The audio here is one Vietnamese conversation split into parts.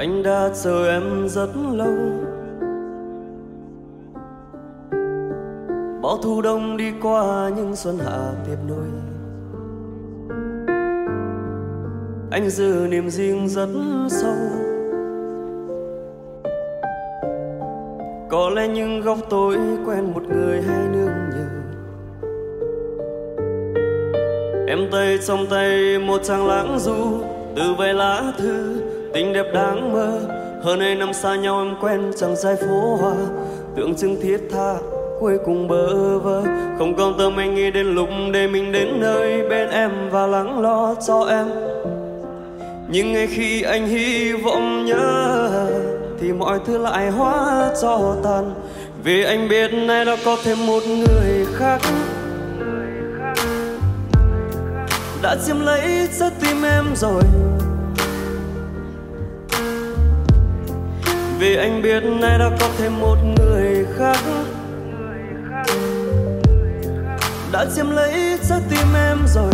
Anh đã chờ em rất lâu, bao thu đông đi qua những xuân hạ tiếp nối. Anh giữ niềm riêng rất sâu, có lẽ những góc tối quen một người hay nương nhờ. Em tay trong tay một trang lãng du, từ vài lá thư tình đẹp đáng mơ. Hơn 2 năm xa nhau em quen chẳng giai phố hoa, tượng trưng thiết tha cuối cùng bơ vơ. Không còn tâm anh nghĩ đến lúc để mình đến nơi bên em và lắng lo cho em. Nhưng ngay khi anh hy vọng nhớ thì mọi thứ lại hóa cho tàn. Vì anh biết nay đã có thêm một người khác đã chiếm lấy trái tim em rồi. Vì anh biết nay đã có thêm một người khác đã chiếm lấy trái tim em rồi.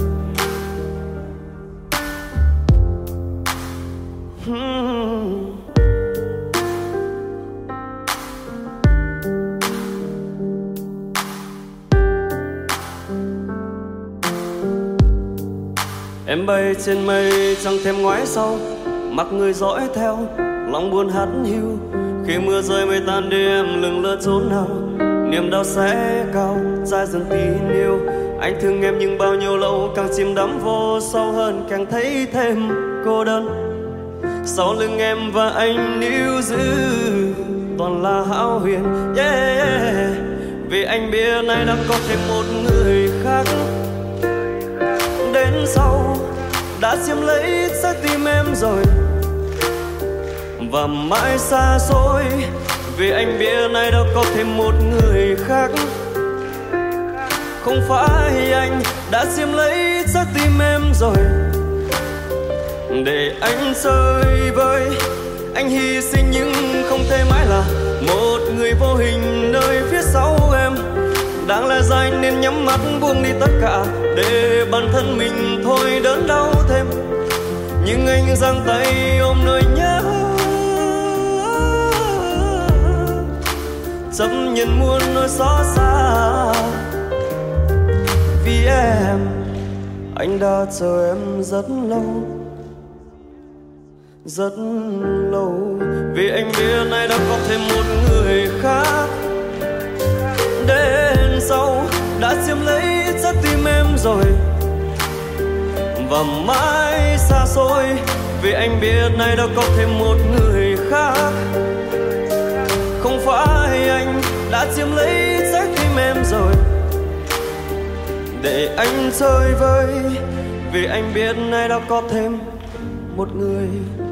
Em bay trên mây chẳng thèm ngoái sau, mặc người dõi theo lòng buồn hắt hiu. Khi mưa rơi mây tan đi em lừng lơ chốn nào, niềm đau sẽ cao dai dần tin yêu. Anh thương em nhưng bao nhiêu lâu càng chìm đắm vô sâu hơn, càng thấy thêm cô đơn. Sau lưng em và anh níu giữ toàn là hão huyền, yeah. Vì anh biết nay đã có thêm một người khác đến sau đã chiếm lấy trái tim em rồi. Và mãi xa xôi vì anh biết nay đã có thêm một người khác. Không phải anh đã chiếm lấy trái tim em rồi. Để anh chơi vơi, anh hy sinh nhưng không thể mãi là một người vô hình nơi phía sau em. Đáng lẽ ra anh nên nhắm mắt buông đi tất cả để bản thân mình thôi đớn đau thêm. Nhưng anh giang tay ôm nỗi nhớ, chấp nhận muôn nỗi xót xa. Vì em, anh đã chờ em rất lâu, rất lâu. Vì anh biết nay đã có thêm một người khác đến sau đã chiếm lấy trái tim em rồi. Và mãi xa xôi vì anh biết nay đã có thêm một người khác. Không phải anh đã chiếm lấy trái tim em rồi. Để anh chơi vơi vì anh biết nay đã có thêm một người